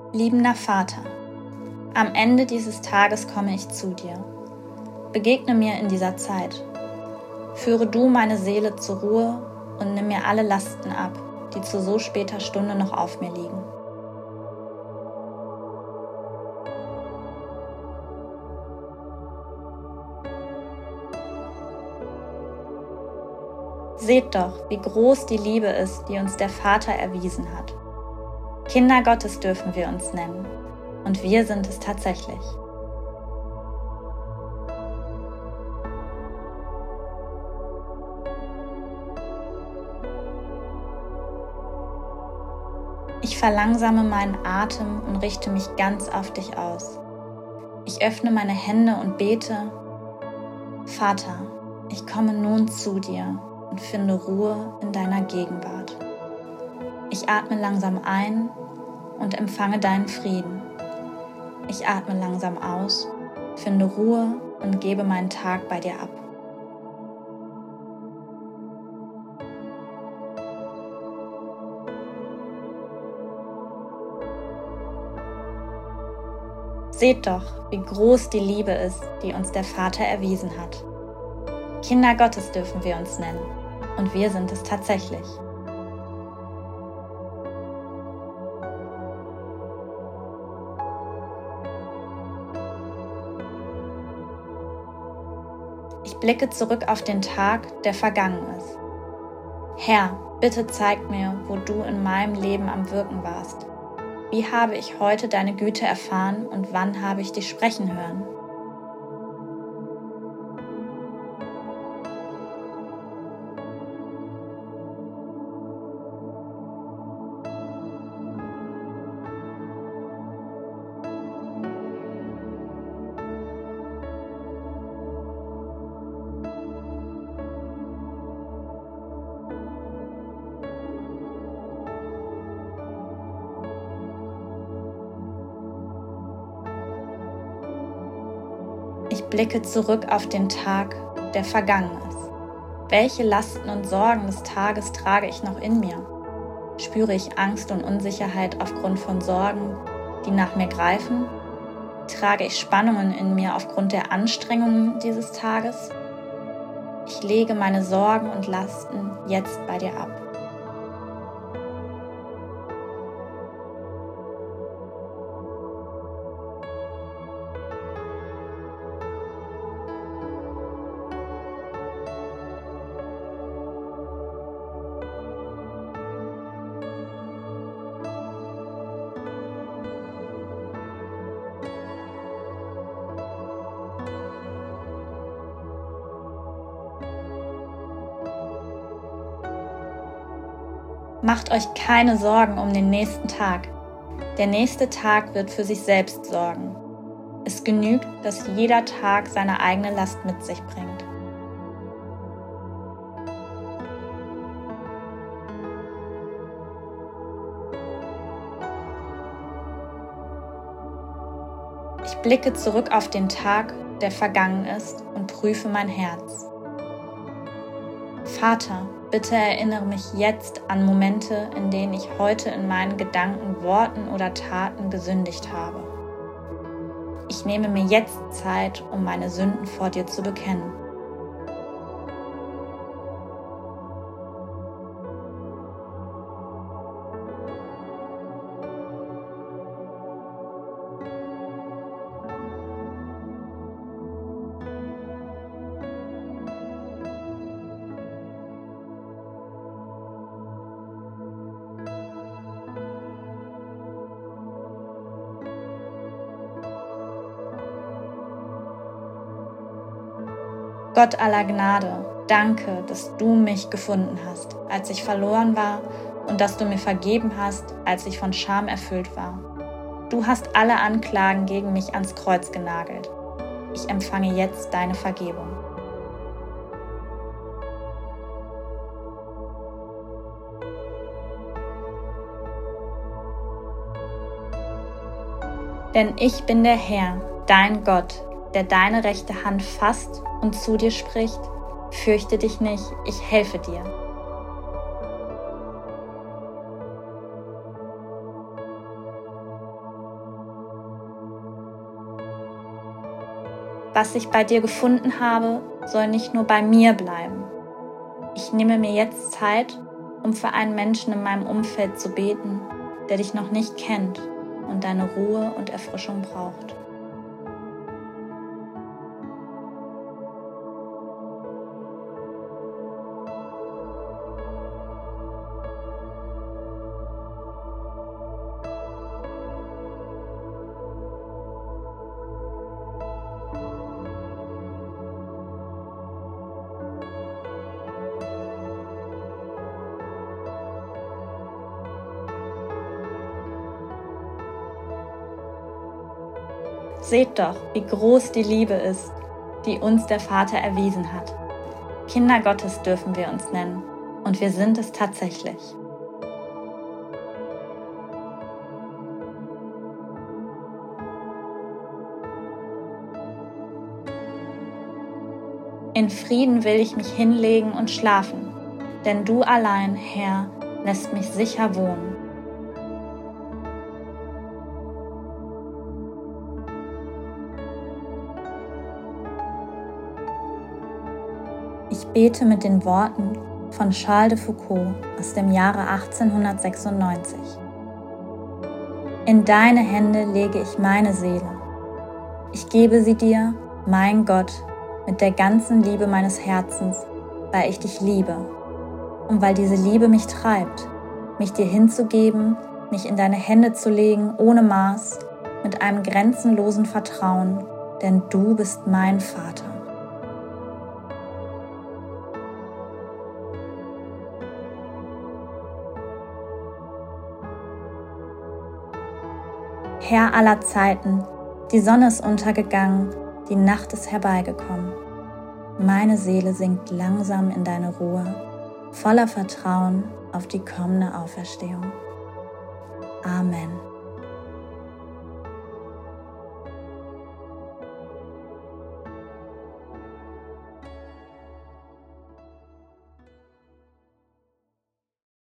Liebender Vater, am Ende dieses Tages komme ich zu dir. Begegne mir in dieser Zeit. Führe du meine Seele zur Ruhe und nimm mir alle Lasten ab, die zu so später Stunde noch auf mir liegen. Seht doch, wie groß die Liebe ist, die uns der Vater erwiesen hat. Kinder Gottes dürfen wir uns nennen, und wir sind es tatsächlich. Ich verlangsame meinen Atem und richte mich ganz auf dich aus. Ich öffne meine Hände und bete: Vater, ich komme nun zu dir und finde Ruhe in deiner Gegenwart. Ich atme langsam ein und empfange deinen Frieden. Ich atme langsam aus, finde Ruhe und gebe meinen Tag bei dir ab. Seht doch, wie groß die Liebe ist, die uns der Vater erwiesen hat. Kinder Gottes dürfen wir uns nennen, und wir sind es tatsächlich. Ich blicke zurück auf den Tag, der vergangen ist. Herr, bitte zeig mir, wo du in meinem Leben am Wirken warst. Wie habe ich heute deine Güte erfahren und wann habe ich dich sprechen hören? Ich blicke zurück auf den Tag, der vergangen ist. Welche Lasten und Sorgen des Tages trage ich noch in mir? Spüre ich Angst und Unsicherheit aufgrund von Sorgen, die nach mir greifen? Trage ich Spannungen in mir aufgrund der Anstrengungen dieses Tages? Ich lege meine Sorgen und Lasten jetzt bei dir ab. Macht euch keine Sorgen um den nächsten Tag. Der nächste Tag wird für sich selbst sorgen. Es genügt, dass jeder Tag seine eigene Last mit sich bringt. Ich blicke zurück auf den Tag, der vergangen ist, und prüfe mein Herz. Vater, bitte erinnere mich jetzt an Momente, in denen ich heute in meinen Gedanken, Worten oder Taten gesündigt habe. Ich nehme mir jetzt Zeit, um meine Sünden vor dir zu bekennen. Gott aller Gnade, danke, dass du mich gefunden hast, als ich verloren war, und dass du mir vergeben hast, als ich von Scham erfüllt war. Du hast alle Anklagen gegen mich ans Kreuz genagelt. Ich empfange jetzt deine Vergebung. Denn ich bin der Herr, dein Gott, der deine rechte Hand fasst und zu dir spricht: Fürchte dich nicht, ich helfe dir. Was ich bei dir gefunden habe, soll nicht nur bei mir bleiben. Ich nehme mir jetzt Zeit, um für einen Menschen in meinem Umfeld zu beten, der dich noch nicht kennt und deine Ruhe und Erfrischung braucht. Seht doch, wie groß die Liebe ist, die uns der Vater erwiesen hat. Kinder Gottes dürfen wir uns nennen, und wir sind es tatsächlich. In Frieden will ich mich hinlegen und schlafen, denn du allein, Herr, lässt mich sicher wohnen. Ich bete mit den Worten von Charles de Foucault aus dem Jahre 1896. In deine Hände lege ich meine Seele. Ich gebe sie dir, mein Gott, mit der ganzen Liebe meines Herzens, weil ich dich liebe und weil diese Liebe mich treibt, mich dir hinzugeben, mich in deine Hände zu legen ohne Maß, mit einem grenzenlosen Vertrauen, denn du bist mein Vater. Herr aller Zeiten, die Sonne ist untergegangen, die Nacht ist herbeigekommen. Meine Seele sinkt langsam in deine Ruhe, voller Vertrauen auf die kommende Auferstehung. Amen.